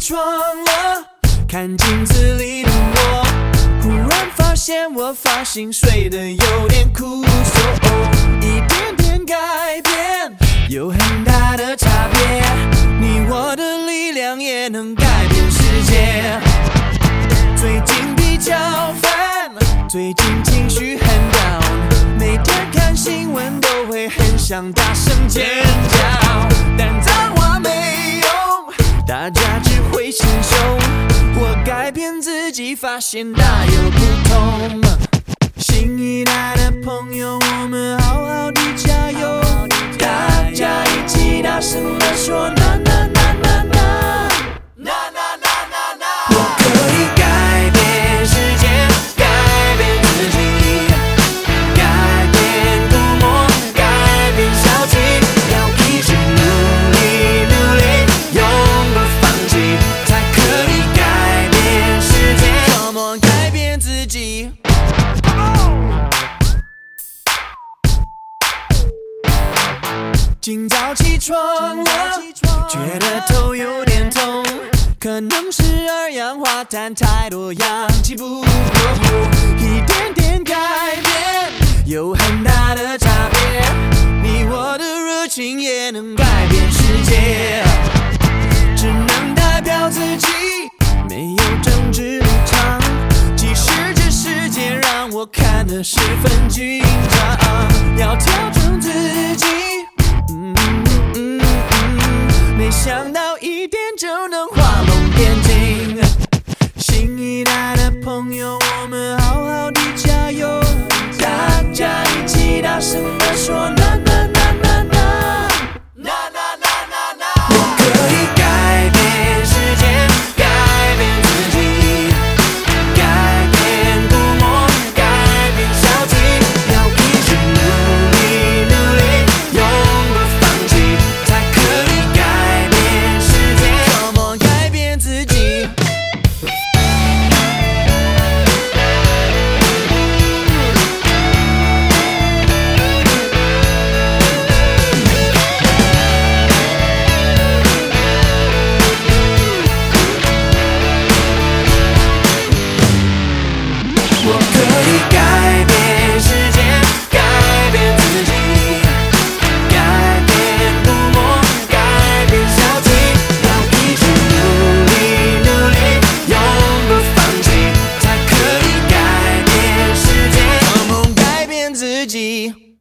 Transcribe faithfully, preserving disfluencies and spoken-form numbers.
床了，看镜子里的我，忽然发现我发型睡得有点酷，说哦，一点点改变有很大的差别，你我的力量也能改变世界。最近比较烦，最近情绪很 down， 每天看新闻都会很想大声尖叫，但脏话没用，大家只会心凶。我改变自己，发现大有不同。新一代的朋友，我们好好的加油，大家一起大声地说呐呐呐呐呐呐呐呐呐呐。我可以改变世界，改变自己，改变涂抹，改变小气，要一直努力努力，永不放弃，才可以改变世界。Come on， 改变自己。今早起床了，觉得头有点痛，可能是二氧化碳太多，氧气不够，一点点改变有很大的差别，你我的热情也能改变世界，只能代表自己，没有政治立场，即使这世界让我看得十分紧张，要调整自己，嗯嗯嗯，没想到一点就能画龙点睛。新一代的朋友，我们好好的加油，大家一起大声地说呐呐呐呐呐呐呐呐呐呐。我可以改变世界，改变自己，改变涂抹，改变小气，要一直努力努力，永不放弃，才可以改变世界。Come on， 改变自己。我可以改变世界，改变自己，改变涂抹，改变小气，要一直努力努力，永不放弃，才可以改变世界。Come on，改变自己。